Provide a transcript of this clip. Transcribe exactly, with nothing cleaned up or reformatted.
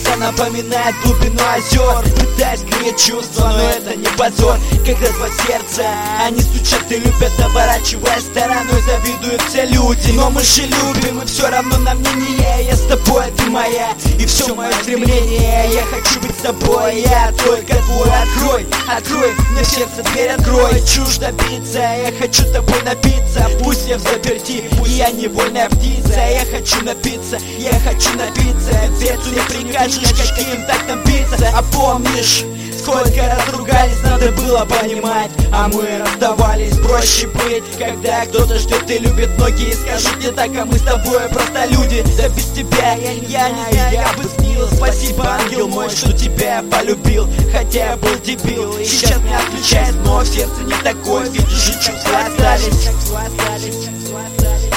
глаза напоминает глубину озер. Пытаюсь скрыть чувства, но это не позор. Когда два сердца, они стучат и любят, оборачивая стороной, завидуют все люди. Но мы же любим, и все равно на мнение. Я с тобой, а ты моя, и все мое стремление. Я хочу быть с тобой, я только твой. Открой, открой, мне в сердце дверь открой. Чушь добиться, я хочу тобой напиться. Пусть я в заперти, и я невольная птица. Я хочу напиться, я хочу напиться. Ответу не прикажешь, каким так напиться. А помнишь, сколько раз ругались, надо было понимать. А мы расставались, проще быть, когда кто-то ждет и любит. Многие скажут не так, а мы с тобой просто люди. Да без тебя я не знаю, я бы сбил. Спасибо, ангел мой, что тебя полюбил. Хотя я был дебил, и сейчас меня отключает, но в сердце не такое. Видишь, чувства остались.